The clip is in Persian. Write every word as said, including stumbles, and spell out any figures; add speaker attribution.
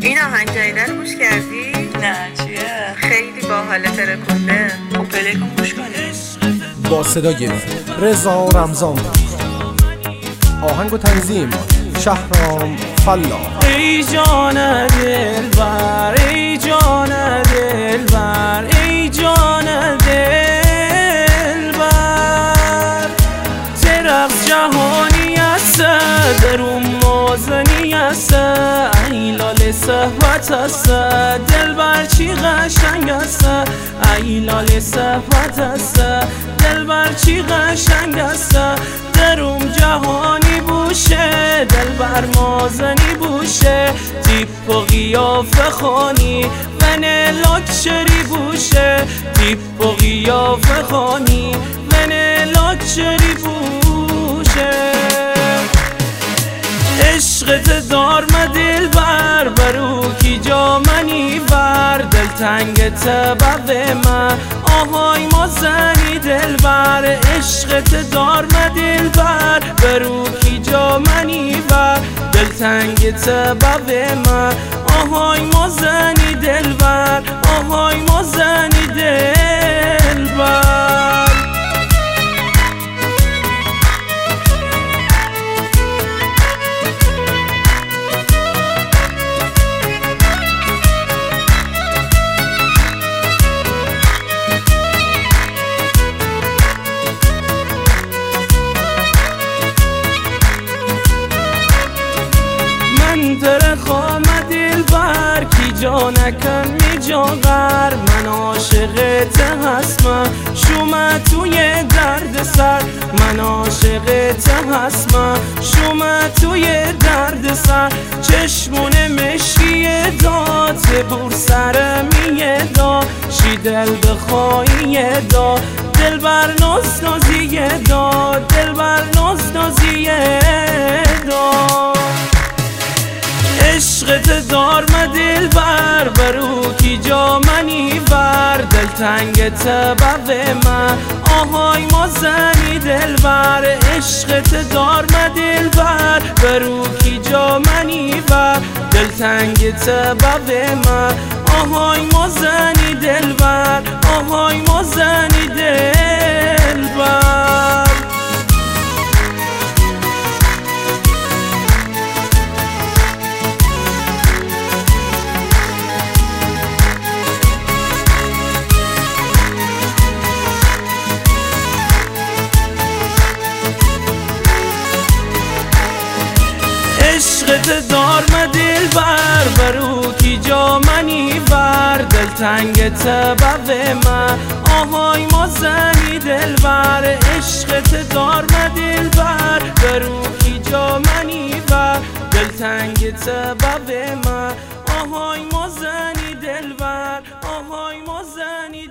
Speaker 1: این آهنگ جدیده رو گوش کردی؟
Speaker 2: نه چیه؟
Speaker 1: خیلی باحاله، ترکونده.
Speaker 2: خب پلی کن گوش کنی.
Speaker 3: با صدای رضا رمضان، آهنگ و تنظیم شهرام فلاح.
Speaker 4: ای جان دلبر، ای جان دلبر، ای جان دلبر، ترقص جهانی است، درون موزنی است، ایلال صحبت است، دلبر چی قشنگ است، ایلال صحبت است، دلبر چی قشنگ است، درون جهانی بوشه، دلبر موزنی بوشه، تیپ و قیافه خانی من لاکچری بوشه، تیپ و قیافه خانی من لاکچری بوشه. عشقت دارم دلبر، برو کی جا منی بر، دلتنگت بب من آهای ما زنی دلبر، عشقت دارم دلبر، برو کی جا منی بر، دلتنگت بب من آهای ما زنی دلبر، آهای ما زنی دلبر. در خام دلبر کی جا نکن می جا غر، من عاشقت هستم شما توی درد سر، من عاشقت هستم شما توی درد سر، چشمون مشکی داد بور سر میه دا، شی دل بخوایی دا، دلبر ناز نازیه دا، دلبر ناز نازیه دا. عشقت دارم دلبر، برو کی جا منی بر، دلتنگت بب من آهای ما زنی دلبر، عشقت دارم دلبر، برو کی جا منی بر، دلتنگت بب من آهای ما زنی دلبر، آهای ما زنی دلبر. عشقت دارم دلبر، برو کی جا منی بر، دلتنگت بب من آهای ما زنی دلبر، عشقت دارم دلبر، برو کی جا منی بر، دلتنگت بب من آهای ما زنی دلبر، آهای ما زنی